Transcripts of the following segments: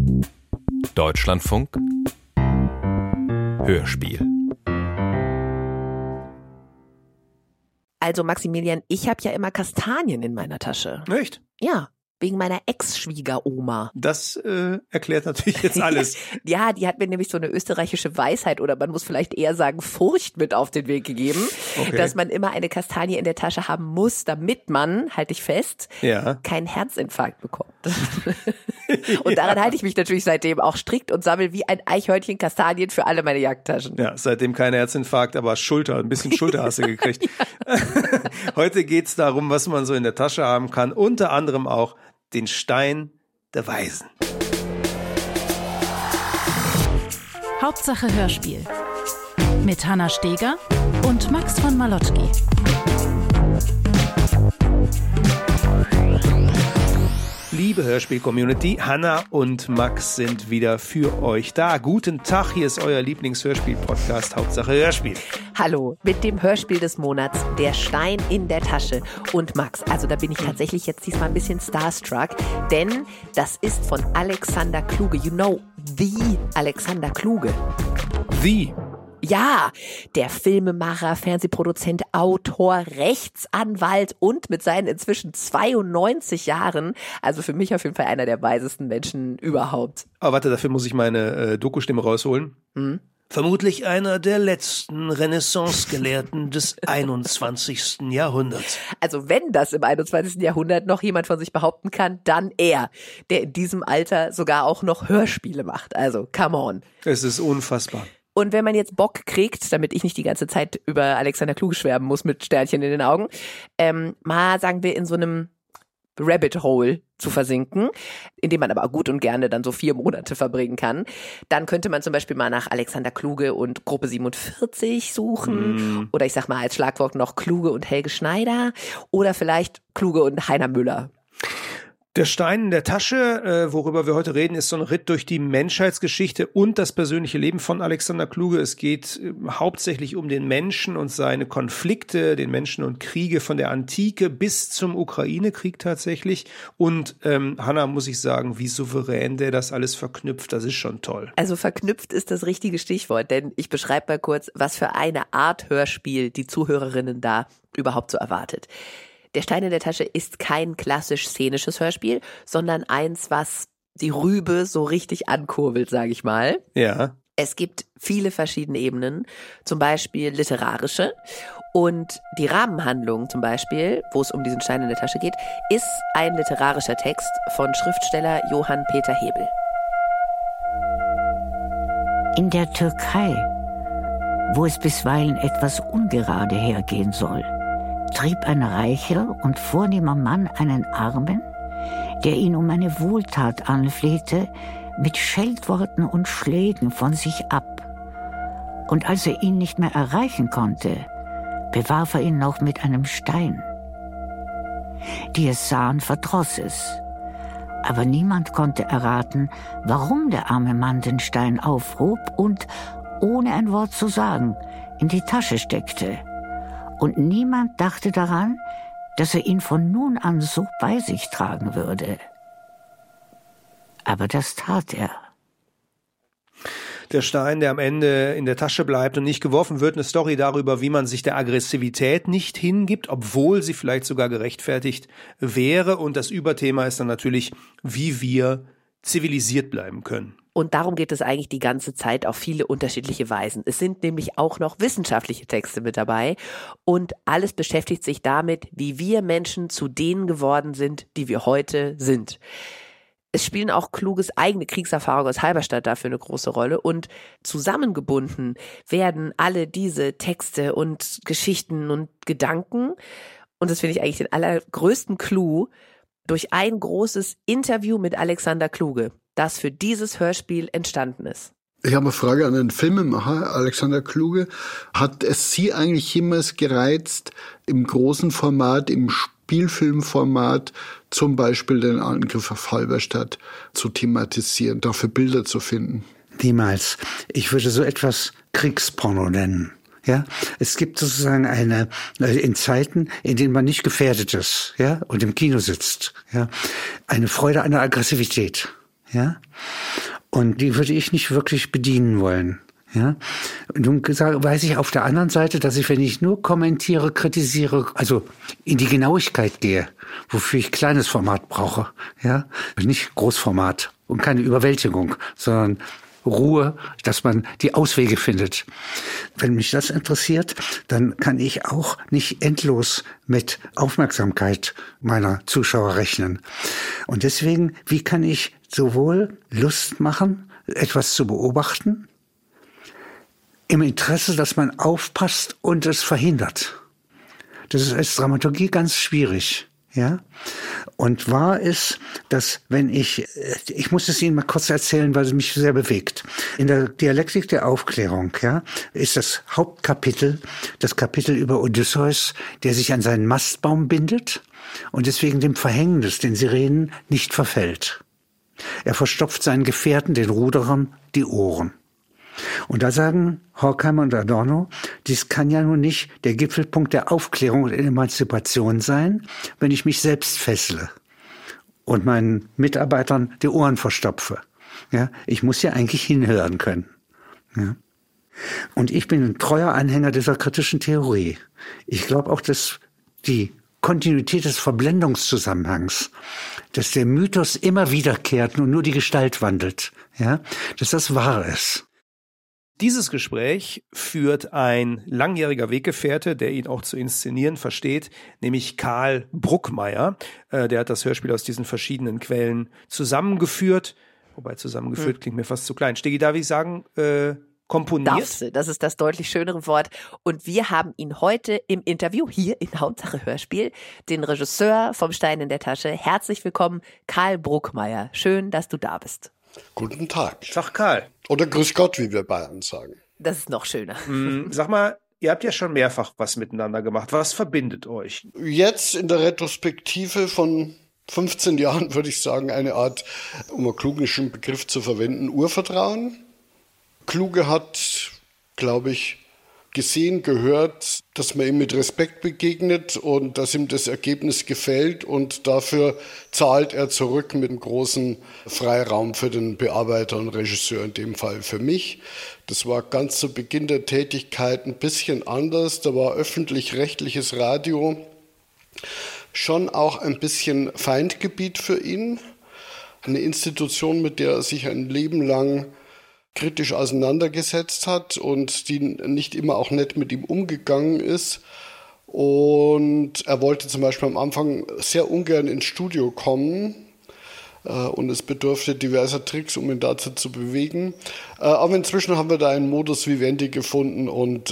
Deutschlandfunk Hörspiel. Also Maximilian, ich habe ja immer Kastanien in meiner Tasche. Echt? Ja, wegen meiner Ex-Schwiegeroma. Das erklärt natürlich jetzt alles. Ja, die hat mir nämlich so eine österreichische Weisheit oder man muss vielleicht eher sagen Furcht mit auf den Weg gegeben, dass man immer eine Kastanie in der Tasche haben muss, damit man, halte ich fest, keinen Herzinfarkt bekommt. Und daran halte ich mich natürlich seitdem auch strikt und sammle wie ein Eichhörnchen Kastanien für alle meine Jackentaschen. Ja, seitdem kein Herzinfarkt, aber ein bisschen Schulter hast du gekriegt. Heute geht's darum, was man so in der Tasche haben kann, unter anderem auch den Stein der Weisen. Hauptsache Hörspiel mit Hanna Steger und Max von Malotki. Liebe Hörspiel-Community, Hanna und Max sind wieder für euch da. Guten Tag, hier ist euer Lieblings-Hörspiel-Podcast Hauptsache Hörspiel. Hallo, mit dem Hörspiel des Monats, Der Stein in der Tasche. Und Max, also da bin ich tatsächlich jetzt diesmal ein bisschen starstruck, denn das ist von Alexander Kluge. You know, the Alexander Kluge. The? Ja, der Filmemacher, Fernsehproduzent, Autor, Rechtsanwalt und mit seinen inzwischen 92 Jahren, also für mich auf jeden Fall einer der weisesten Menschen überhaupt. Aber warte, dafür muss ich meine Doku-Stimme rausholen. Vermutlich einer der letzten Renaissance-Gelehrten des 21. Jahrhunderts. Also wenn das im 21. Jahrhundert noch jemand von sich behaupten kann, dann er, der in diesem Alter sogar auch noch Hörspiele macht. Also, come on. Es ist unfassbar. Und wenn man jetzt Bock kriegt, damit ich nicht die ganze Zeit über Alexander Kluge schwärmen muss mit Sternchen in den Augen, mal sagen wir in so einem Rabbit Hole zu versinken, in dem man aber gut und gerne dann so 4 Monate verbringen kann, dann könnte man zum Beispiel mal nach Alexander Kluge und Gruppe 47 suchen oder ich sag mal als Schlagwort noch Kluge und Helge Schneider oder vielleicht Kluge und Heiner Müller. Der Stein in der Tasche, worüber wir heute reden, ist so ein Ritt durch die Menschheitsgeschichte und das persönliche Leben von Alexander Kluge. Es geht hauptsächlich um den Menschen und seine Konflikte, den Menschen und Kriege von der Antike bis zum Ukraine-Krieg tatsächlich. Und Hanna, muss ich sagen, wie souverän der das alles verknüpft, das ist schon toll. Also verknüpft ist das richtige Stichwort, denn ich beschreibe mal kurz, was für eine Art Hörspiel die Zuhörerinnen da überhaupt so erwartet. Der Stein in der Tasche ist kein klassisch szenisches Hörspiel, sondern eins, was die Rübe so richtig ankurbelt, sage ich mal. Ja. Es gibt viele verschiedene Ebenen, zum Beispiel literarische. Und die Rahmenhandlung zum Beispiel, wo es um diesen Stein in der Tasche geht, ist ein literarischer Text von Schriftsteller Johann Peter Hebel. In der Türkei, wo es bisweilen etwas ungerade hergehen soll, trieb ein reicher und vornehmer Mann einen Armen, der ihn um eine Wohltat anflehte, mit Scheldworten und Schlägen von sich ab. Und als er ihn nicht mehr erreichen konnte, bewarf er ihn noch mit einem Stein. Die es sahen, verdross es. Aber niemand konnte erraten, warum der arme Mann den Stein aufhob und, ohne ein Wort zu sagen, in die Tasche steckte. Und niemand dachte daran, dass er ihn von nun an so bei sich tragen würde. Aber das tat er. Der Stein, der am Ende in der Tasche bleibt und nicht geworfen wird, eine Story darüber, wie man sich der Aggressivität nicht hingibt, obwohl sie vielleicht sogar gerechtfertigt wäre. Und das Überthema ist dann natürlich, wie wir zivilisiert bleiben können. Und darum geht es eigentlich die ganze Zeit auf viele unterschiedliche Weisen. Es sind nämlich auch noch wissenschaftliche Texte mit dabei und alles beschäftigt sich damit, wie wir Menschen zu denen geworden sind, die wir heute sind. Es spielen auch Kluges eigene Kriegserfahrungen aus Halberstadt dafür eine große Rolle und zusammengebunden werden alle diese Texte und Geschichten und Gedanken, und das finde ich eigentlich den allergrößten Clou, durch ein großes Interview mit Alexander Kluge, das für dieses Hörspiel entstanden ist. Ich habe eine Frage an den Filmemacher Alexander Kluge. Hat es Sie eigentlich jemals gereizt, im großen Format, im Spielfilmformat zum Beispiel den Angriff auf Halberstadt zu thematisieren, dafür Bilder zu finden? Niemals. Ich würde so etwas Kriegsporno nennen. Ja, es gibt sozusagen in Zeiten, in denen man nicht gefährdet ist, ja, und im Kino sitzt, ja, eine Freude an der Aggressivität, ja. Und die würde ich nicht wirklich bedienen wollen. Ja, nun weiß ich auf der anderen Seite, dass ich, wenn ich nur kommentiere, kritisiere, also in die Genauigkeit gehe, wofür ich kleines Format brauche, ja, nicht Großformat und keine Überwältigung, sondern Ruhe, dass man die Auswege findet. Wenn mich das interessiert, dann kann ich auch nicht endlos mit Aufmerksamkeit meiner Zuschauer rechnen. Und deswegen, wie kann ich sowohl Lust machen, etwas zu beobachten, im Interesse, dass man aufpasst und es verhindert. Das ist als Dramaturgie ganz schwierig, ja. Und wahr ist, dass wenn ich muss es Ihnen mal kurz erzählen, weil es mich sehr bewegt. In der Dialektik der Aufklärung, ja, ist das Hauptkapitel, das Kapitel über Odysseus, der sich an seinen Mastbaum bindet und deswegen dem Verhängnis, den Sirenen, nicht verfällt. Er verstopft seinen Gefährten, den Ruderern, die Ohren. Und da sagen Horkheimer und Adorno, dies kann ja nun nicht der Gipfelpunkt der Aufklärung und Emanzipation sein, wenn ich mich selbst fessle und meinen Mitarbeitern die Ohren verstopfe. Ja, ich muss ja eigentlich hinhören können. Ja. Und ich bin ein treuer Anhänger dieser kritischen Theorie. Ich glaube auch, dass die Kontinuität des Verblendungszusammenhangs, dass der Mythos immer wiederkehrt und nur die Gestalt wandelt, ja, dass das wahr ist. Dieses Gespräch führt ein langjähriger Weggefährte, der ihn auch zu inszenieren versteht, nämlich Karl Bruckmeier. Der hat das Hörspiel aus diesen verschiedenen Quellen zusammengeführt. Wobei zusammengeführt klingt mir fast zu klein. Stegi, darf ich sagen, komponiert? Darfst du, das ist das deutlich schönere Wort. Und wir haben ihn heute im Interview hier in Hauptsache Hörspiel, den Regisseur vom Stein in der Tasche. Herzlich willkommen, Karl Bruckmeier. Schön, dass du da bist. Guten Tag. Sag Karl. Oder Grüß Gott, wie wir Bayern sagen. Das ist noch schöner. Sag mal, ihr habt ja schon mehrfach was miteinander gemacht. Was verbindet euch? Jetzt in der Retrospektive von 15 Jahren würde ich sagen, eine Art, um einen klugen Begriff zu verwenden, Urvertrauen. Kluge hat, glaube ich, gesehen, gehört, dass man ihm mit Respekt begegnet und dass ihm das Ergebnis gefällt und dafür zahlt er zurück mit einem großen Freiraum für den Bearbeiter und Regisseur, in dem Fall für mich. Das war ganz zu Beginn der Tätigkeit ein bisschen anders. Da war öffentlich-rechtliches Radio schon auch ein bisschen Feindgebiet für ihn. Eine Institution, mit der er sich ein Leben lang kritisch auseinandergesetzt hat und die nicht immer auch nett mit ihm umgegangen ist. Und er wollte zum Beispiel am Anfang sehr ungern ins Studio kommen und es bedurfte diverser Tricks, um ihn dazu zu bewegen. Aber inzwischen haben wir da einen Modus vivendi gefunden und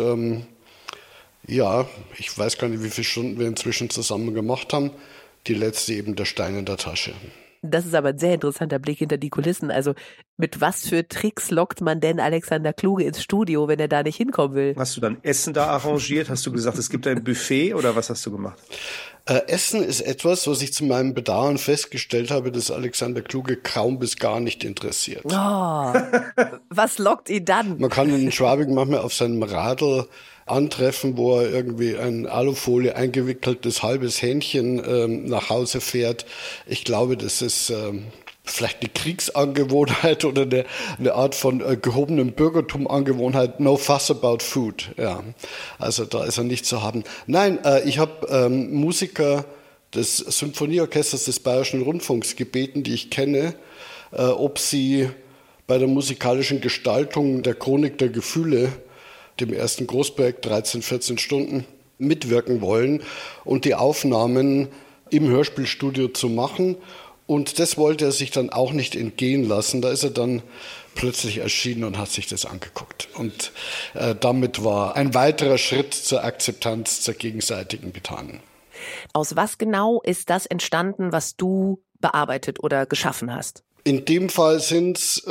ja, ich weiß gar nicht, wie viele Stunden wir inzwischen zusammen gemacht haben. Die letzte eben der Stein in der Tasche. Das ist aber ein sehr interessanter Blick hinter die Kulissen. Also mit was für Tricks lockt man denn Alexander Kluge ins Studio, wenn er da nicht hinkommen will? Hast du dann Essen da arrangiert? Hast du gesagt, es gibt ein Buffet oder was hast du gemacht? Essen ist etwas, was ich zu meinem Bedauern festgestellt habe, dass Alexander Kluge kaum bis gar nicht interessiert. Oh, was lockt ihn dann? Man kann einen Schwabigen manchmal auf seinem Radl antreffen, wo er irgendwie ein Alufolie eingewickeltes halbes Hähnchen nach Hause fährt. Ich glaube, das ist vielleicht eine Kriegsangewohnheit oder eine Art von gehobenem Bürgertum-Angewohnheit. No fuss about food. Ja, also da ist er nicht zu haben. Nein, ich habe Musiker des Symphonieorchesters des Bayerischen Rundfunks gebeten, die ich kenne, ob sie bei der musikalischen Gestaltung der Chronik der Gefühle, dem ersten Großprojekt 13, 14 Stunden, mitwirken wollen und die Aufnahmen im Hörspielstudio zu machen. Und das wollte er sich dann auch nicht entgehen lassen. Da ist er dann plötzlich erschienen und hat sich das angeguckt. Und damit war ein weiterer Schritt zur Akzeptanz, zur gegenseitigen getan. Aus was genau ist das entstanden, was du bearbeitet oder geschaffen hast? In dem Fall sind es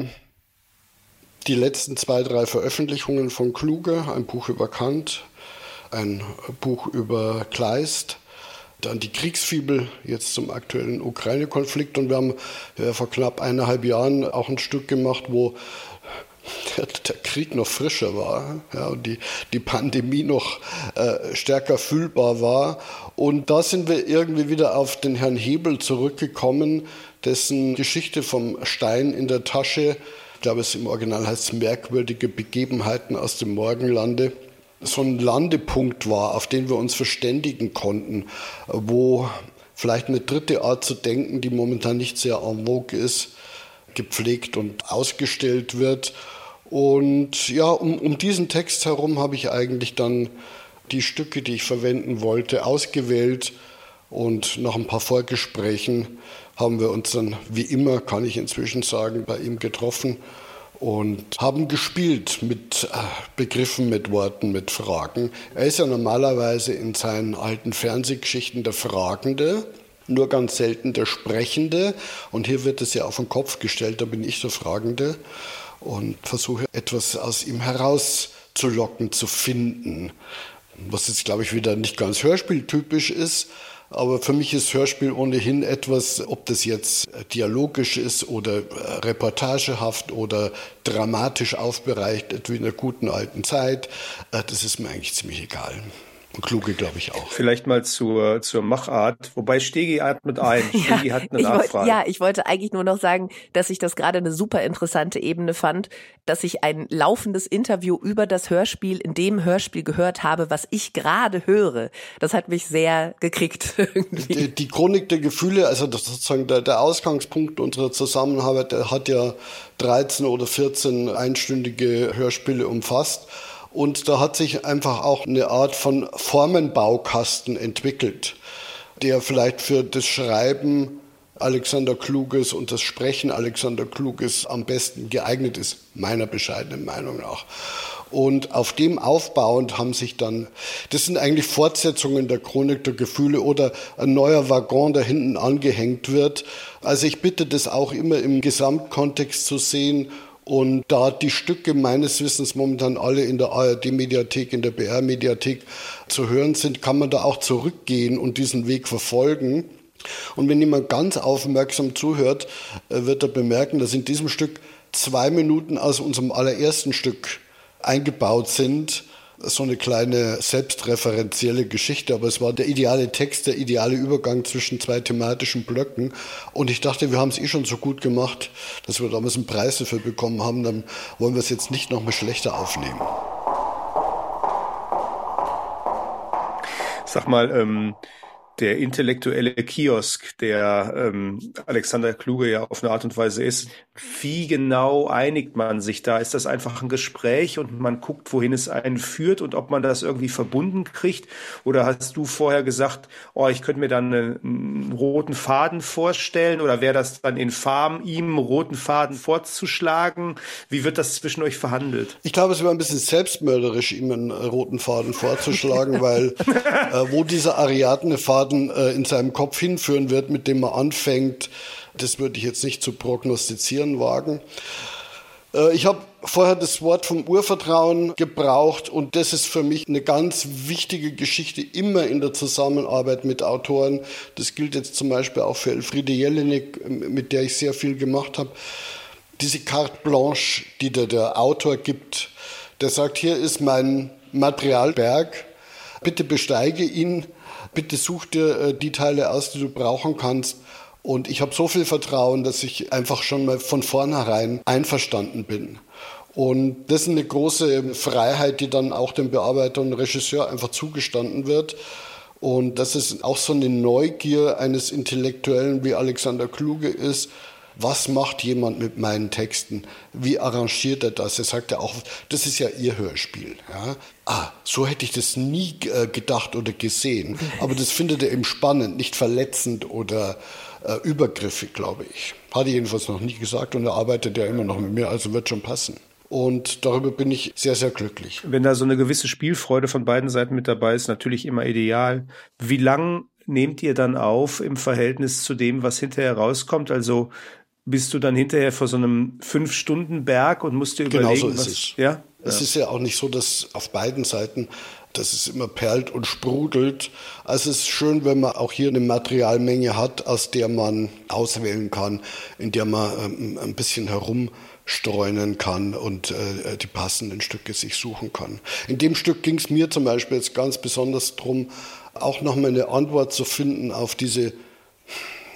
die letzten 2, 3 Veröffentlichungen von Kluge, ein Buch über Kant, ein Buch über Kleist, dann die Kriegsfibel jetzt zum aktuellen Ukraine-Konflikt und wir haben vor knapp 1,5 Jahren auch ein Stück gemacht, wo der Krieg noch frischer war, ja, und die Pandemie noch stärker fühlbar war. Und da sind wir irgendwie wieder auf den Herrn Hebel zurückgekommen, dessen Geschichte vom Stein in der Tasche, ich glaube, es im Original heißt merkwürdige Begebenheiten aus dem Morgenlande, so ein Landepunkt war, auf den wir uns verständigen konnten, wo vielleicht eine dritte Art zu denken, die momentan nicht sehr en vogue ist, gepflegt und ausgestellt wird. Und ja, um diesen Text herum habe ich eigentlich dann die Stücke, die ich verwenden wollte, ausgewählt. Und nach ein paar Vorgesprächen haben wir uns dann, wie immer, kann ich inzwischen sagen, bei ihm getroffen und haben gespielt mit Begriffen, mit Worten, mit Fragen. Er ist ja normalerweise in seinen alten Fernsehgeschichten der Fragende, nur ganz selten der Sprechende. Und hier wird es ja auf den Kopf gestellt, da bin ich der Fragende und versuche etwas aus ihm herauszulocken, zu finden. Was jetzt, glaube ich, wieder nicht ganz hörspieltypisch ist. Aber für mich ist Hörspiel ohnehin etwas, ob das jetzt dialogisch ist oder reportagehaft oder dramatisch aufbereitet, wie in der guten alten Zeit. Das ist mir eigentlich ziemlich egal. Und Kluge, glaube ich, auch. Vielleicht mal zur Machart, wobei Stegi atmet ein. Stegi hat eine Nachfrage. Ich wollte eigentlich nur noch sagen, dass ich das gerade eine super interessante Ebene fand, dass ich ein laufendes Interview über das Hörspiel in dem Hörspiel gehört habe, was ich gerade höre. Das hat mich sehr gekriegt. Die Chronik der Gefühle, also das sozusagen der Ausgangspunkt unserer Zusammenarbeit, der hat ja 13 oder 14 einstündige Hörspiele umfasst. Und da hat sich einfach auch eine Art von Formenbaukasten entwickelt, der vielleicht für das Schreiben Alexander Kluges und das Sprechen Alexander Kluges am besten geeignet ist, meiner bescheidenen Meinung nach. Und auf dem aufbauend haben sich dann, das sind eigentlich Fortsetzungen der Chronik der Gefühle oder ein neuer Waggon, der hinten angehängt wird. Also ich bitte das auch immer im Gesamtkontext zu sehen. Und da die Stücke meines Wissens momentan alle in der ARD-Mediathek, in der BR-Mediathek zu hören sind, kann man da auch zurückgehen und diesen Weg verfolgen. Und wenn jemand ganz aufmerksam zuhört, wird er bemerken, dass in diesem Stück 2 Minuten aus unserem allerersten Stück eingebaut sind. So eine kleine selbstreferenzielle Geschichte, aber es war der ideale Text, der ideale Übergang zwischen 2 thematischen Blöcken. Und ich dachte, wir haben es schon so gut gemacht, dass wir damals einen Preis dafür bekommen haben, dann wollen wir es jetzt nicht noch mal schlechter aufnehmen. Sag mal, der intellektuelle Kiosk, der Alexander Kluge ja auf eine Art und Weise ist, wie genau einigt man sich da? Ist das einfach ein Gespräch und man guckt, wohin es einen führt und ob man das irgendwie verbunden kriegt? Oder hast du vorher gesagt, ich könnte mir dann einen roten Faden vorstellen, oder wäre das dann infam, ihm einen roten Faden vorzuschlagen? Wie wird das zwischen euch verhandelt? Ich glaube, es wäre ein bisschen selbstmörderisch, ihm einen roten Faden vorzuschlagen, weil wo dieser ariadne Faden in seinem Kopf hinführen wird, mit dem man anfängt, das würde ich jetzt nicht zu prognostizieren wagen. Ich habe vorher das Wort vom Urvertrauen gebraucht und das ist für mich eine ganz wichtige Geschichte immer in der Zusammenarbeit mit Autoren. Das gilt jetzt zum Beispiel auch für Elfriede Jelinek, mit der ich sehr viel gemacht habe. Diese Carte Blanche, die der Autor gibt, der sagt, hier ist mein Materialberg, bitte besteige ihn, bitte such dir die Teile aus, die du brauchen kannst. Und ich habe so viel Vertrauen, dass ich einfach schon mal von vornherein einverstanden bin. Und das ist eine große Freiheit, die dann auch dem Bearbeiter und Regisseur einfach zugestanden wird. Und das ist auch so eine Neugier eines Intellektuellen wie Alexander Kluge ist. Was macht jemand mit meinen Texten? Wie arrangiert er das? Er sagt ja auch, das ist ja Ihr Hörspiel. Ja? So hätte ich das nie gedacht oder gesehen. Aber das findet er eben spannend, nicht verletzend oder übergriffig, glaube ich. Hat er jedenfalls noch nie gesagt und er arbeitet ja immer noch mit mir, also wird schon passen. Und darüber bin ich sehr, sehr glücklich. Wenn da so eine gewisse Spielfreude von beiden Seiten mit dabei ist, natürlich immer ideal. Wie lang nehmt ihr dann auf im Verhältnis zu dem, was hinterher rauskommt? Also bist du dann hinterher vor so einem 5-Stunden-Berg und musst dir überlegen, genau so ist es. Ja? Es ist ja auch nicht so, dass auf beiden Seiten, dass es immer perlt und sprudelt. Also es ist schön, wenn man auch hier eine Materialmenge hat, aus der man auswählen kann, in der man ein bisschen herumstreunen kann und die passenden Stücke sich suchen kann. In dem Stück ging es mir zum Beispiel jetzt ganz besonders darum, auch nochmal eine Antwort zu finden auf diese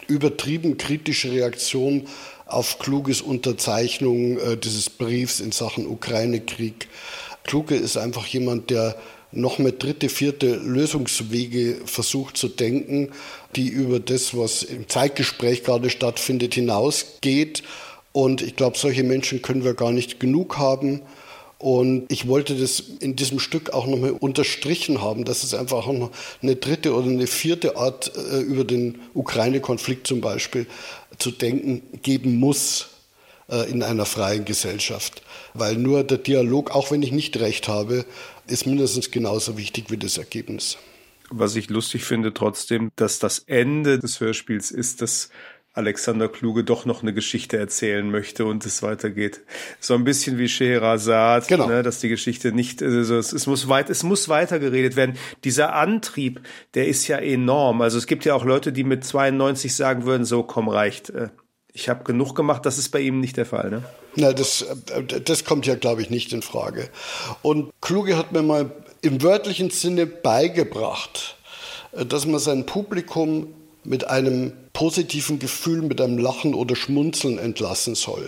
übertrieben kritische Reaktion auf Kluges Unterzeichnung dieses Briefs in Sachen Ukraine-Krieg. Kluge ist einfach jemand, der noch mit dritte, vierte Lösungswege versucht zu denken, die über das, was im Zeitgespräch gerade stattfindet, hinausgeht. Und ich glaube, solche Menschen können wir gar nicht genug haben. Und ich wollte das in diesem Stück auch nochmal unterstrichen haben, dass es einfach auch noch eine dritte oder eine vierte Art über den Ukraine-Konflikt zum Beispiel zu denken geben muss in einer freien Gesellschaft. Weil nur der Dialog, auch wenn ich nicht recht habe, ist mindestens genauso wichtig wie das Ergebnis. Was ich lustig finde trotzdem, dass das Ende des Hörspiels ist, dass Alexander Kluge doch noch eine Geschichte erzählen möchte und es weitergeht. So ein bisschen wie Scheherazade, genau. Ne, dass die Geschichte nicht, also es muss weitergeredet werden. Dieser Antrieb, der ist ja enorm. Also es gibt ja auch Leute, die mit 92 sagen würden, so komm, reicht. Ich habe genug gemacht, das ist bei ihm nicht der Fall, ne? Na, das kommt ja, glaube ich, nicht in Frage. Und Kluge hat mir mal im wörtlichen Sinne beigebracht, dass man sein Publikum mit einem positiven Gefühl, mit einem Lachen oder Schmunzeln entlassen soll.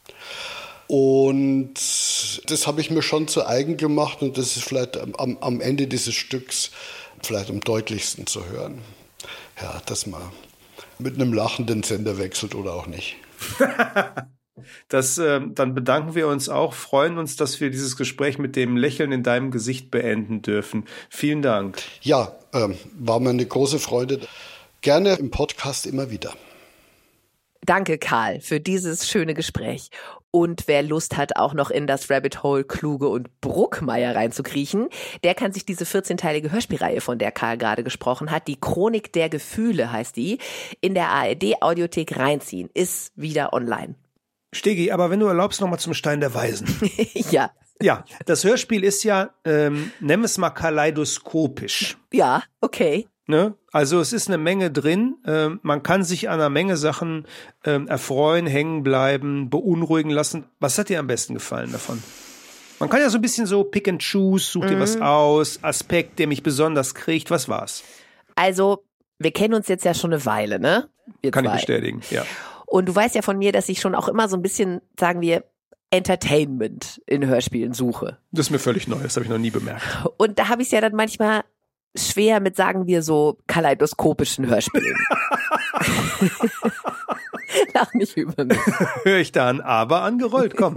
Und das habe ich mir schon zu eigen gemacht und das ist vielleicht am Ende dieses Stücks vielleicht am deutlichsten zu hören. Ja, dass man mit einem Lachen den Sender wechselt oder auch nicht. Dann bedanken wir uns auch, freuen uns, dass wir dieses Gespräch mit dem Lächeln in deinem Gesicht beenden dürfen. Vielen Dank. Ja, war mir eine große Freude. Gerne im Podcast immer wieder. Danke, Karl, für dieses schöne Gespräch. Und wer Lust hat, auch noch in das Rabbit Hole Kluge und Bruckmeier reinzukriechen, der kann sich diese 14-teilige Hörspielreihe, von der Karl gerade gesprochen hat, die Chronik der Gefühle heißt die, in der ARD-Audiothek reinziehen. Ist wieder online. Stegi, aber wenn du erlaubst, nochmal zum Stein der Weisen. Ja. Ja, das Hörspiel ist ja, nennen wir es mal kaleidoskopisch. Ja, okay. Ne? Also es ist eine Menge drin. Man kann sich an einer Menge Sachen erfreuen, hängen bleiben, beunruhigen lassen. Was hat dir am besten gefallen davon? Man kann ja so ein bisschen so pick and choose, such dir was aus, Aspekt, der mich besonders kriegt. Was war's? Also, wir kennen uns jetzt ja schon eine Weile, ne? Wir kann zwei. Ich bestätigen, ja. Und du weißt ja von mir, dass ich schon auch immer so ein bisschen, sagen wir, Entertainment in Hörspielen suche. Das ist mir völlig neu, das habe ich noch nie bemerkt. Und da habe ich es ja dann manchmal schwer mit, sagen wir so, kaleidoskopischen Hörspielen. Lach nicht über mich. Höre ich da ein Aber angerollt, komm.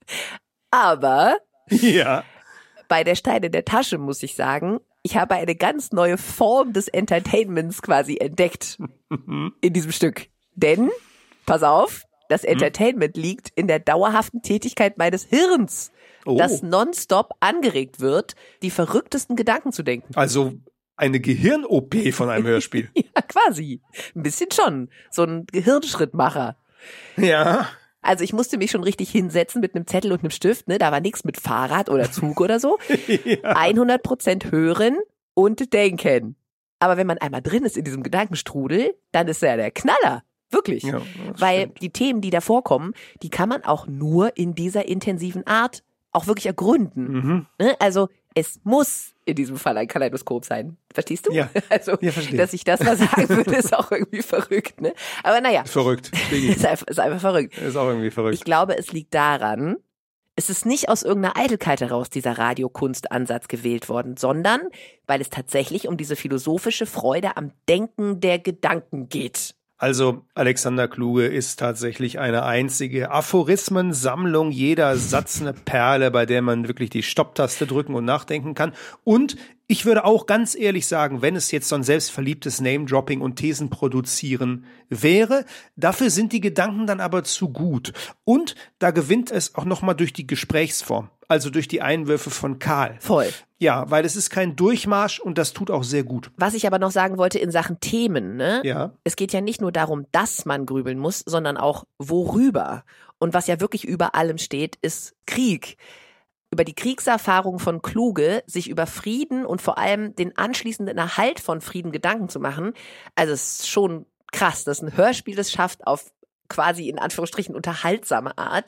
Aber ja. Bei der Stein in der Tasche muss ich sagen, ich habe eine ganz neue Form des Entertainments quasi entdeckt in diesem Stück. Denn, pass auf, das Entertainment liegt in der dauerhaften Tätigkeit meines Hirns, das nonstop angeregt wird, die verrücktesten Gedanken zu denken. Also eine Gehirn-OP von einem Hörspiel. Ja, quasi. Ein bisschen schon. So ein Gehirnschrittmacher. Ja. Also ich musste mich schon richtig hinsetzen mit einem Zettel und einem Stift, ne? Da war nichts mit Fahrrad oder Zug oder so. Ja. 100% hören und denken. Aber wenn man einmal drin ist in diesem Gedankenstrudel, dann ist er der Knaller. Wirklich. Ja, weil stimmt. Die Themen, die da vorkommen, die kann man auch nur in dieser intensiven Art auch wirklich ergründen. Mhm. Ne? Also es muss in diesem Fall ein Kaleidoskop sein. Verstehst du? Ja. Also, ja, dass ich das mal sagen würde, ist auch irgendwie verrückt. Ne? Aber naja. Verrückt. ist einfach verrückt. Ist auch irgendwie verrückt. Ich glaube, es liegt daran, es ist nicht aus irgendeiner Eitelkeit heraus dieser Radiokunstansatz gewählt worden, sondern weil es tatsächlich um diese philosophische Freude am Denken der Gedanken geht. Also Alexander Kluge ist tatsächlich eine einzige Aphorismensammlung, jeder Satz eine Perle, bei der man wirklich die Stopptaste drücken und nachdenken kann. Und ich würde auch ganz ehrlich sagen, wenn es jetzt so ein selbstverliebtes Name-Dropping und Thesen produzieren wäre, dafür sind die Gedanken dann aber zu gut. Und da gewinnt es auch nochmal durch die Gesprächsform, also durch die Einwürfe von Karl. Voll. Ja, weil es ist kein Durchmarsch und das tut auch sehr gut. Was ich aber noch sagen wollte in Sachen Themen, ne? Ja. Es geht ja nicht nur darum, dass man grübeln muss, sondern auch worüber. Und was ja wirklich über allem steht, ist Krieg. Über die Kriegserfahrung von Kluge, sich über Frieden und vor allem den anschließenden Erhalt von Frieden Gedanken zu machen. Also es ist schon krass, dass ein Hörspiel es schafft, auf quasi in Anführungsstrichen unterhaltsame Art,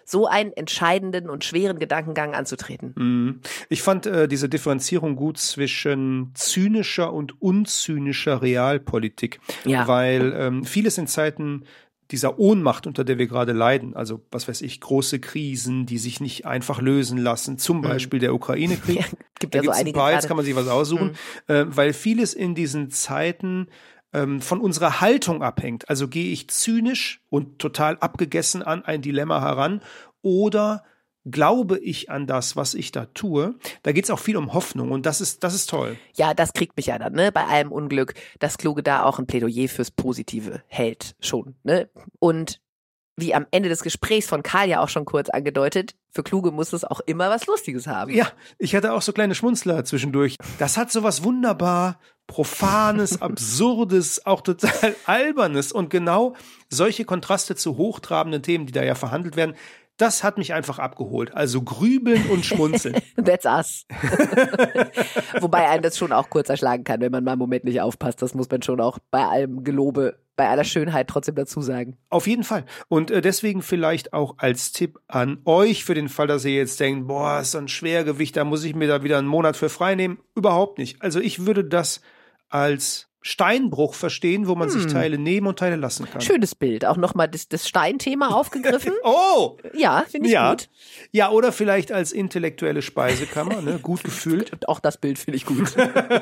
so einen entscheidenden und schweren Gedankengang anzutreten. Ich fand diese Differenzierung gut zwischen zynischer und unzynischer Realpolitik, weil vieles in Zeiten dieser Ohnmacht, unter der wir gerade leiden, also was weiß ich, große Krisen, die sich nicht einfach lösen lassen, zum Beispiel der Ukraine-Krieg. Ja, gibt da ja so gibt's einige ein paar, jetzt gerade. kann man sich was aussuchen, weil vieles in diesen Zeiten von unserer Haltung abhängt. Also gehe ich zynisch und total abgegessen an ein Dilemma heran oder glaube ich an das, was ich da tue? Da geht es auch viel um Hoffnung und das ist toll. Ja, das kriegt mich ja dann, ne? Bei allem Unglück, dass Kluge da auch ein Plädoyer fürs Positive hält schon, ne? Und wie am Ende des Gesprächs von Karl ja auch schon kurz angedeutet, für Kluge muss es auch immer was Lustiges haben. Ja, ich hatte auch so kleine Schmunzler zwischendurch. Das hat so was wunderbar Profanes, Absurdes, auch total Albernes und genau solche Kontraste zu hochtrabenden Themen, die da ja verhandelt werden, das hat mich einfach abgeholt. Also grübeln und schmunzeln. That's us. Wobei einen das schon auch kurz erschlagen kann, wenn man mal einen Moment nicht aufpasst. Das muss man schon auch bei allem Gelobe, bei aller Schönheit trotzdem dazu sagen. Auf jeden Fall. Und deswegen vielleicht auch als Tipp an euch, für den Fall, dass ihr jetzt denkt, boah, ist so ein Schwergewicht, da muss ich mir da wieder einen Monat für frei nehmen. Überhaupt nicht. Also ich würde das als Steinbruch verstehen, wo man sich Teile nehmen und Teile lassen kann. Schönes Bild. Auch nochmal das Steinthema aufgegriffen. Oh! Ja, finde ich gut. Ja, oder vielleicht als intellektuelle Speisekammer, ne? Gut gefüllt. Und auch das Bild finde ich gut.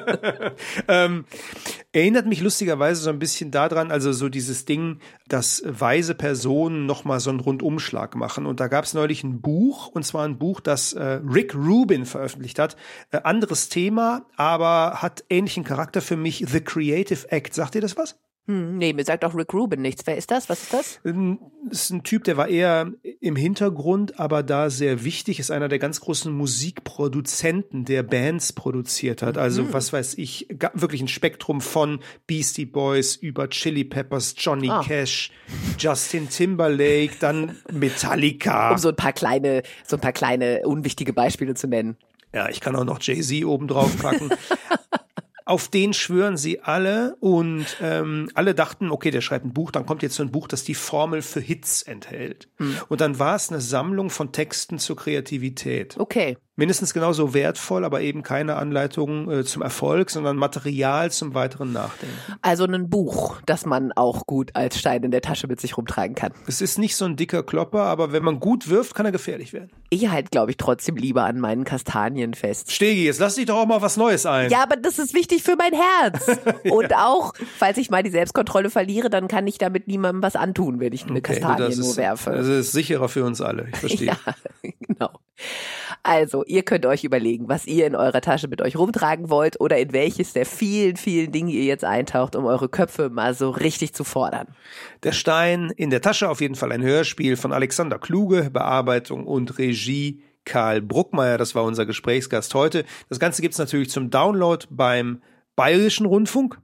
Erinnert mich lustigerweise so ein bisschen daran, also so dieses Ding, dass weise Personen nochmal so einen Rundumschlag machen. Und da gab es neulich ein Buch, und zwar ein Buch, das Rick Rubin veröffentlicht hat. Anderes Thema, aber hat ähnlichen Charakter für mich, The Creative Act. Sagt ihr das was? Nee, mir sagt auch Rick Rubin nichts. Wer ist das? Was ist das? Ist ein Typ, der war eher im Hintergrund, aber da sehr wichtig, ist einer der ganz großen Musikproduzenten, der Bands produziert hat. Also was weiß ich, wirklich ein Spektrum von Beastie Boys über Chili Peppers, Johnny Cash, Justin Timberlake, dann Metallica. Um so ein paar kleine unwichtige Beispiele zu nennen. Ja, ich kann auch noch Jay-Z oben drauf packen. Auf den schwören sie alle und alle dachten, okay, der schreibt ein Buch, dann kommt jetzt so ein Buch, das die Formel für Hits enthält. Und dann war es eine Sammlung von Texten zur Kreativität. Okay. Mindestens genauso wertvoll, aber eben keine Anleitung zum Erfolg, sondern Material zum weiteren Nachdenken. Also ein Buch, das man auch gut als Stein in der Tasche mit sich rumtragen kann. Es ist nicht so ein dicker Klopper, aber wenn man gut wirft, kann er gefährlich werden. Ich halte, glaube ich, trotzdem lieber an meinen Kastanien fest. Stegi, jetzt lass dich doch auch mal was Neues ein. Ja, aber das ist wichtig für mein Herz. Und auch, falls ich mal die Selbstkontrolle verliere, dann kann ich damit niemandem was antun, wenn ich eine Kastanie nur werfe. Das ist sicherer für uns alle, ich verstehe. Ja, genau. Also, ihr könnt euch überlegen, was ihr in eurer Tasche mit euch rumtragen wollt oder in welches der vielen, vielen Dinge ihr jetzt eintaucht, um eure Köpfe mal so richtig zu fordern. Der Stein in der Tasche, auf jeden Fall ein Hörspiel von Alexander Kluge, Bearbeitung und Regie Karl Bruckmeier, das war unser Gesprächsgast heute. Das Ganze gibt's natürlich zum Download beim Bayerischen Rundfunk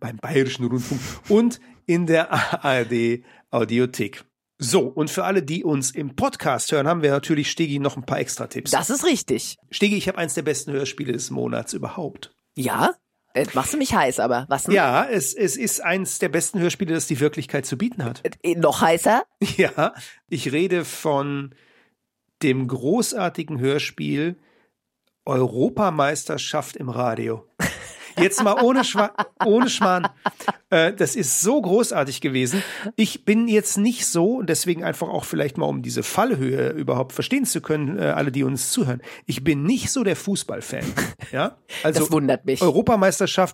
und in der ARD Audiothek. So, und für alle, die uns im Podcast hören, haben wir natürlich, Stegi, noch ein paar extra Tipps. Das ist richtig. Stegi, ich habe eins der besten Hörspiele des Monats überhaupt. Ja? Machst du mich heiß, aber was denn? Ja, es ist eins der besten Hörspiele, das die Wirklichkeit zu bieten hat. Noch heißer? Ja, ich rede von dem großartigen Hörspiel Europameisterschaft im Radio. Jetzt mal ohne Schmarrn. Das ist so großartig gewesen. Ich bin jetzt nicht so, und deswegen einfach auch vielleicht mal, um diese Fallhöhe überhaupt verstehen zu können, alle, die uns zuhören. Ich bin nicht so der Fußballfan. Ja? Also das wundert mich. Europameisterschaft,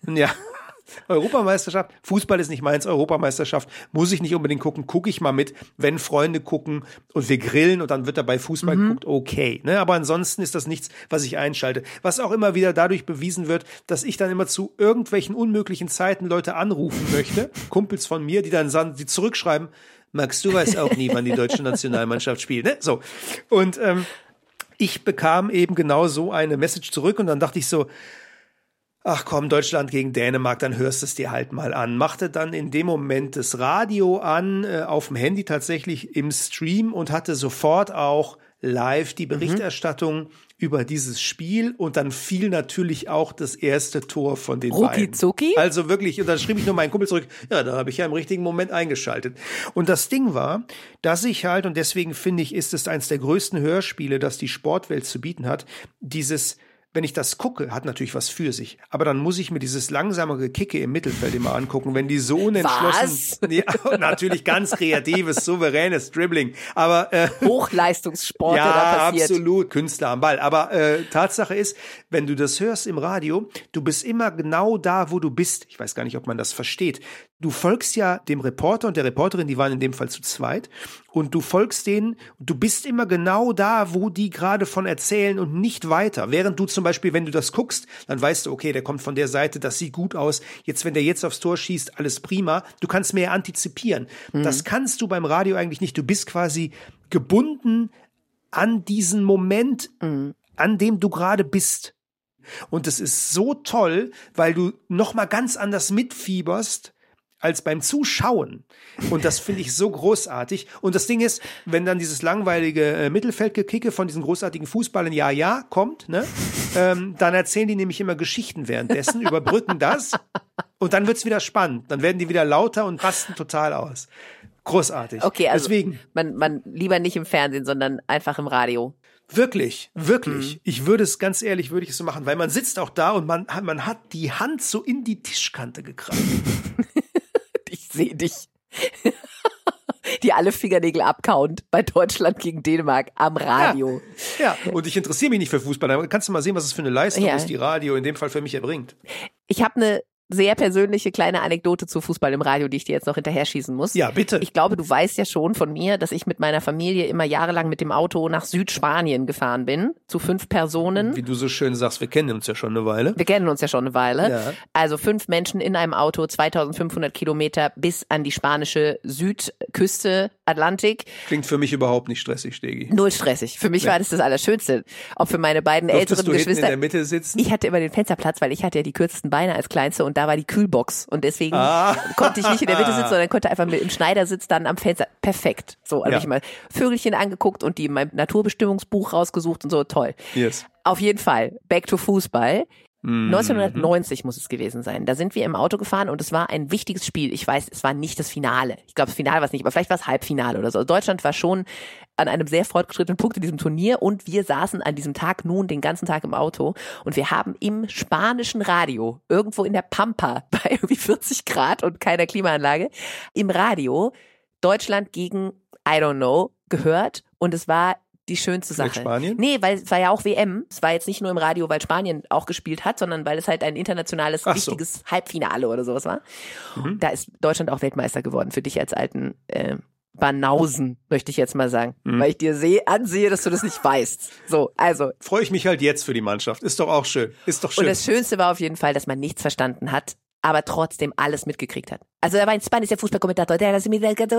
Fußball ist nicht meins, Europameisterschaft muss ich nicht unbedingt gucken, gucke ich mal mit, wenn Freunde gucken und wir grillen und dann wird dabei Fußball geguckt, okay. Ne? Aber ansonsten ist das nichts, was ich einschalte. Was auch immer wieder dadurch bewiesen wird, dass ich dann immer zu irgendwelchen unmöglichen Zeiten Leute anrufen möchte, Kumpels von mir, die dann die zurückschreiben, Max, du weißt auch nie, wann die deutsche Nationalmannschaft spielt. Ne? So. Und ich bekam eben genau so eine Message zurück und dann dachte ich so, ach komm, Deutschland gegen Dänemark, dann hörst du es dir halt mal an. Machte dann in dem Moment das Radio an, auf dem Handy tatsächlich im Stream und hatte sofort auch live die Berichterstattung über dieses Spiel und dann fiel natürlich auch das erste Tor von den beiden. Rucki-zucki? Also wirklich, und dann schrieb ich nur meinen Kumpel zurück, ja, da habe ich ja im richtigen Moment eingeschaltet. Und das Ding war, dass ich halt, und deswegen finde ich, ist es eins der größten Hörspiele, das die Sportwelt zu bieten hat, dieses, wenn ich das gucke, hat natürlich was für sich. Aber dann muss ich mir dieses langsame Gekicke im Mittelfeld immer angucken, wenn die so unentschlossen... Was? Ja, natürlich ganz kreatives, souveränes Dribbling. Aber Hochleistungssport, der da ja, passiert. absolut, Künstler am Ball. Aber Tatsache ist, wenn du das hörst im Radio, du bist immer genau da, wo du bist. Ich weiß gar nicht, ob man das versteht. Du folgst ja dem Reporter und der Reporterin, die waren in dem Fall zu zweit, und du folgst denen, du bist immer genau da, wo die gerade von erzählen und nicht weiter. Während du zum Beispiel, wenn du das guckst, dann weißt du, okay, der kommt von der Seite, das sieht gut aus. Jetzt, wenn der jetzt aufs Tor schießt, alles prima. Du kannst mehr antizipieren. Das kannst du beim Radio eigentlich nicht. Du bist quasi gebunden an diesen Moment, an dem du gerade bist. Und es ist so toll, weil du nochmal ganz anders mitfieberst als beim Zuschauen. Und das finde ich so großartig. Und das Ding ist, wenn dann dieses langweilige Mittelfeldgekicke von diesen großartigen Fußballern ja kommt, ne, dann erzählen die nämlich immer Geschichten währenddessen, überbrücken das und dann wird's wieder spannend. Dann werden die wieder lauter und rasten total aus. Großartig. Okay, also deswegen man lieber nicht im Fernsehen, sondern einfach im Radio. wirklich. Ich würde es ganz ehrlich, würde ich es so machen, weil man sitzt auch da und man hat die Hand so in die Tischkante gekramt. Ich sehe dich. Die alle Fingernägel abkauen bei Deutschland gegen Dänemark am Radio. Ja, und ich interessiere mich nicht für Fußball. Da kannst du mal sehen, was es für eine Leistung ist, die Radio in dem Fall für mich erbringt. Ich habe eine sehr persönliche kleine Anekdote zu Fußball im Radio, die ich dir jetzt noch hinterher schießen muss. Ja, bitte. Ich glaube, du weißt ja schon von mir, dass ich mit meiner Familie immer jahrelang mit dem Auto nach Südspanien gefahren bin, zu 5 Personen. Wie du so schön sagst, wir kennen uns ja schon eine Weile. Wir kennen uns ja schon eine Weile. Ja. Also 5 Menschen in einem Auto, 2500 Kilometer bis an die spanische Südküste, Atlantik. Klingt für mich überhaupt nicht stressig, Stegi. Null stressig. Für mich war das Allerschönste. Ob für meine beiden Durftest älteren du hinten Geschwister. in der Mitte sitzen? Ich hatte immer den Fensterplatz, weil ich hatte ja die kürzesten Beine als Kleinste und da war die Kühlbox. Und deswegen konnte ich nicht in der Mitte sitzen, sondern konnte einfach mit im Schneidersitz dann am Fenster. Perfekt. So, habe ich mal Vögelchen angeguckt und die in meinem Naturbestimmungsbuch rausgesucht und so. Toll. Yes. Auf jeden Fall. Back to Fußball. 1990 muss es gewesen sein. Da sind wir im Auto gefahren und es war ein wichtiges Spiel. Ich weiß, es war nicht das Finale. Ich glaube, das Finale war es nicht, aber vielleicht war es Halbfinale oder so. Also Deutschland war schon an einem sehr fortgeschrittenen Punkt in diesem Turnier und wir saßen an diesem Tag nun den ganzen Tag im Auto und wir haben im spanischen Radio, irgendwo in der Pampa, bei irgendwie 40 Grad und keiner Klimaanlage, im Radio Deutschland gegen, I don't know, gehört und es war die schönste Sache. Spanien? Nee, weil es war ja auch WM. Es war jetzt nicht nur im Radio, weil Spanien auch gespielt hat, sondern weil es halt ein internationales, wichtiges Halbfinale oder sowas war. Da ist Deutschland auch Weltmeister geworden. Für dich als alten Banausen, möchte ich jetzt mal sagen. Weil ich dir ansehe, dass du das nicht weißt. So, also. Freue ich mich halt jetzt für die Mannschaft. Ist doch auch schön. Ist doch schön. Und das Schönste war auf jeden Fall, dass man nichts verstanden hat, aber trotzdem alles mitgekriegt hat. Also da war ein spanischer Fußballkommentator, der das mit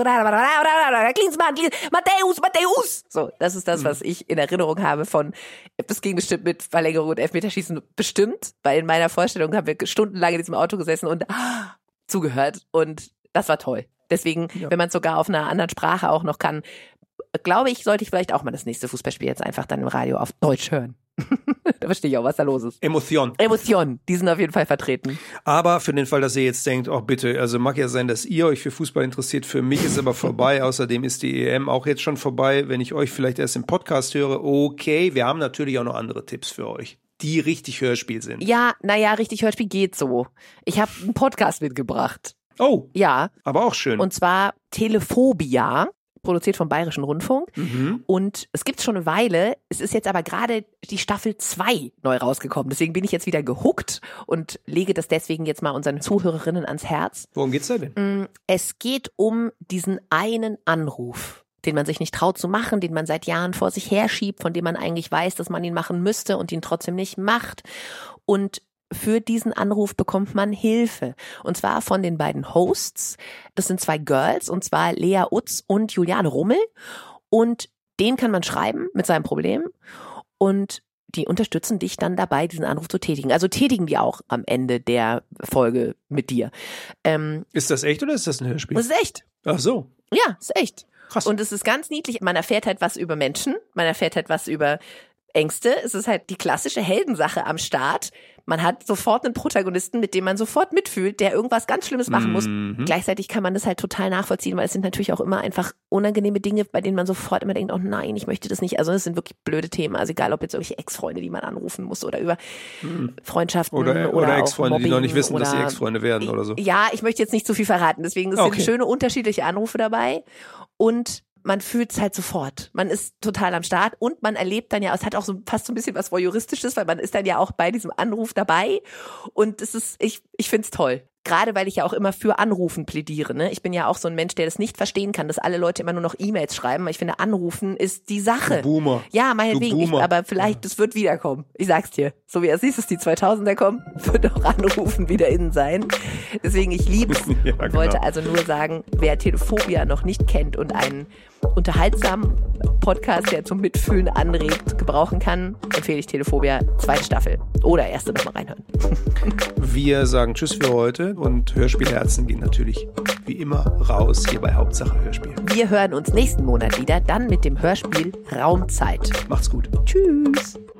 Matthäus. So, das ist das, was ich in Erinnerung habe von, das ging bestimmt mit Verlängerung und Elfmeterschießen bestimmt, weil in meiner Vorstellung haben wir stundenlang in diesem Auto gesessen und zugehört und das war toll. Deswegen, wenn man es sogar auf einer anderen Sprache auch noch kann, glaube ich, sollte ich vielleicht auch mal das nächste Fußballspiel jetzt einfach dann im Radio auf Deutsch hören. Da verstehe ich auch, was da los ist. Emotionen, die sind auf jeden Fall vertreten. Aber für den Fall, dass ihr jetzt denkt, oh bitte, also mag ja sein, dass ihr euch für Fußball interessiert, für mich ist aber vorbei, außerdem ist die EM auch jetzt schon vorbei, wenn ich euch vielleicht erst im Podcast höre, okay, wir haben natürlich auch noch andere Tipps für euch, die richtig Hörspiel sind. Ja, naja, richtig Hörspiel geht so. Ich habe einen Podcast mitgebracht. Oh, ja. Aber auch schön. Und zwar Telephobia. Produziert vom Bayerischen Rundfunk. Und es gibt schon eine Weile. Es ist jetzt aber gerade die Staffel 2 neu rausgekommen. Deswegen bin ich jetzt wieder gehuckt und lege das deswegen jetzt mal unseren Zuhörerinnen ans Herz. Worum geht's da denn? Es geht um diesen einen Anruf, den man sich nicht traut zu machen, den man seit Jahren vor sich herschiebt, von dem man eigentlich weiß, dass man ihn machen müsste und ihn trotzdem nicht macht. Und für diesen Anruf bekommt man Hilfe. Und zwar von den beiden Hosts. Das sind 2 Girls, und zwar Lea Utz und Juliane Rummel. Und denen kann man schreiben mit seinem Problem. Und die unterstützen dich dann dabei, diesen Anruf zu tätigen. Also tätigen die auch am Ende der Folge mit dir. Ist das echt oder ist das ein Hörspiel? Das ist echt. Ach so. Ja, ist echt. Krass. Und es ist ganz niedlich. Man erfährt halt was über Menschen, man erfährt halt was über Ängste. Es ist halt die klassische Heldensache am Start. Man hat sofort einen Protagonisten, mit dem man sofort mitfühlt, der irgendwas ganz Schlimmes machen muss. Gleichzeitig kann man das halt total nachvollziehen, weil es sind natürlich auch immer einfach unangenehme Dinge, bei denen man sofort immer denkt, oh nein, ich möchte das nicht. Also es sind wirklich blöde Themen. Also egal, ob jetzt irgendwelche Ex-Freunde, die man anrufen muss oder über Freundschaften oder Ex-Freunde, die noch nicht wissen, oder, dass sie Ex-Freunde werden oder so. Ja, ich möchte jetzt nicht zu viel verraten. Deswegen sind schöne unterschiedliche Anrufe dabei und man fühlt es halt sofort. Man ist total am Start und man erlebt dann ja, es hat auch so fast so ein bisschen was Voyeuristisches, weil man ist dann ja auch bei diesem Anruf dabei und es ist, ich finde es toll. Gerade weil ich ja auch immer für Anrufen plädiere. Ne? Ich bin ja auch so ein Mensch, der das nicht verstehen kann, dass alle Leute immer nur noch E-Mails schreiben. Ich finde, Anrufen ist die Sache. Du Boomer. Ja, meinetwegen. Aber vielleicht, das wird wiederkommen. Ich sag's dir. So wie als nächstes die 2000er kommen, wird auch Anrufen wieder innen sein. Deswegen, ich liebe es. Ja, genau. Wollte also nur sagen, wer Telephobia noch nicht kennt und einen unterhaltsamen Podcast, der zum Mitfühlen anregt, gebrauchen kann, empfehle ich Telephobia 2. Staffel. Oder erste nochmal reinhören. Wir sagen Tschüss für heute und Hörspielherzen gehen natürlich wie immer raus hier bei Hauptsache Hörspiel. Wir hören uns nächsten Monat wieder, dann mit dem Hörspiel Raumzeit. Macht's gut. Tschüss.